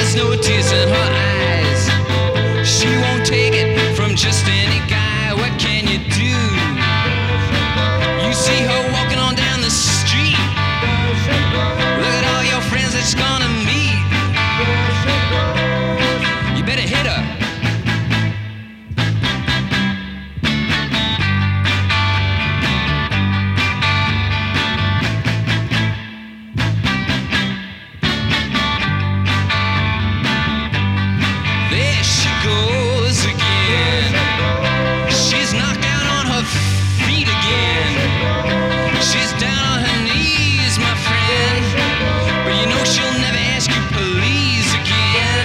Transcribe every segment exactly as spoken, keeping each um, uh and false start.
there's no tears in her eyes. She won't take it from just any guy. What can you do? You see her walking on down the street. Look at all your friends that she's gonna meet. You better hit her. There she goes again. She's knocked down on her feet again. She's down on her knees, my friend. But you know she'll never ask you please again.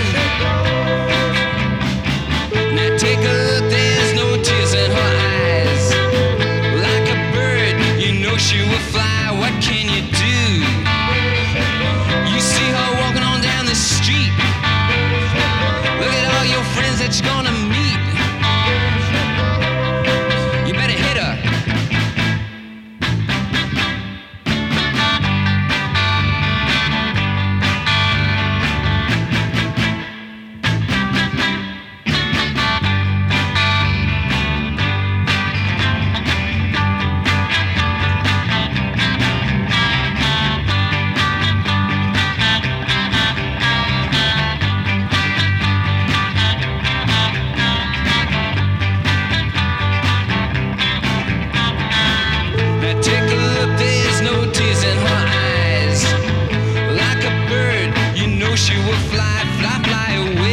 Now take a look, there's no tears in her eyes. Like a bird, you know she will fly. What can you do? You see her walking on down the street. Look at all your friends that you're gonna meet. You better hit her. Now take a look, there's no tears in her eyes. Like a bird, you know she will fly, fly, fly away.